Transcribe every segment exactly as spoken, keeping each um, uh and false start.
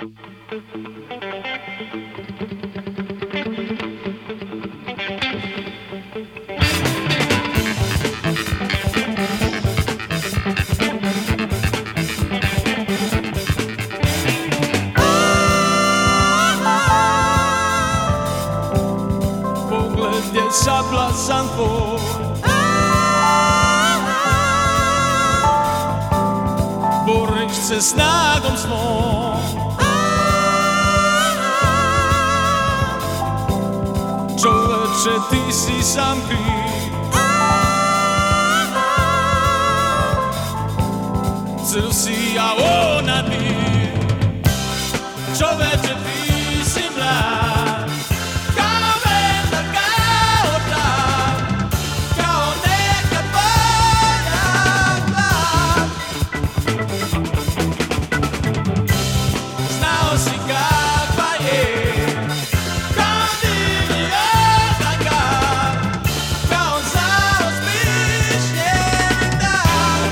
Pogled je sablasan tvoj, boriš se snagom svom. Čoveče, ti si sam kriv, crv si, a ona ti. Čoveče, ti si mlad, kao vetar, kao dan, kao neka tvoja glad. Znao si kakva je, kao divni otakar, kao zaosmišljeni dan.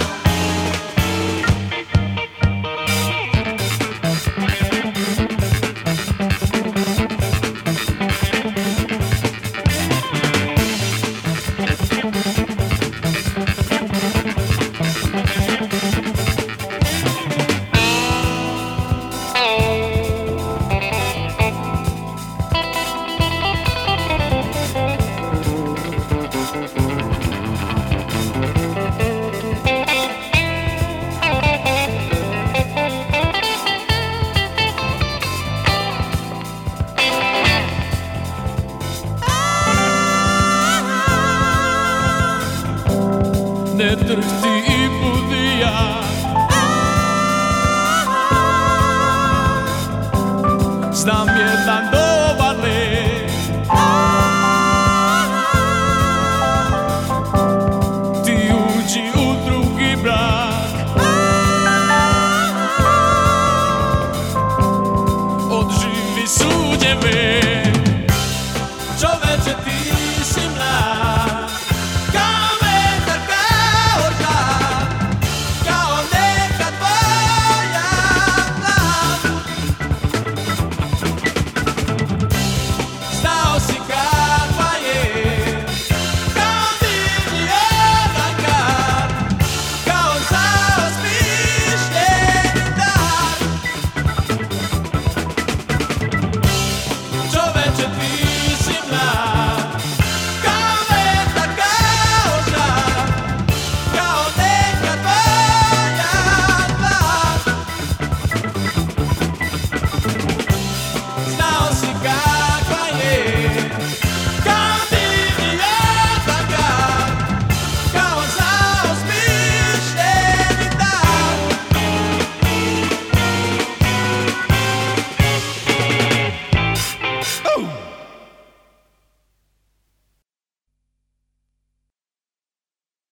Ne drhti i budi jak, znam jedan do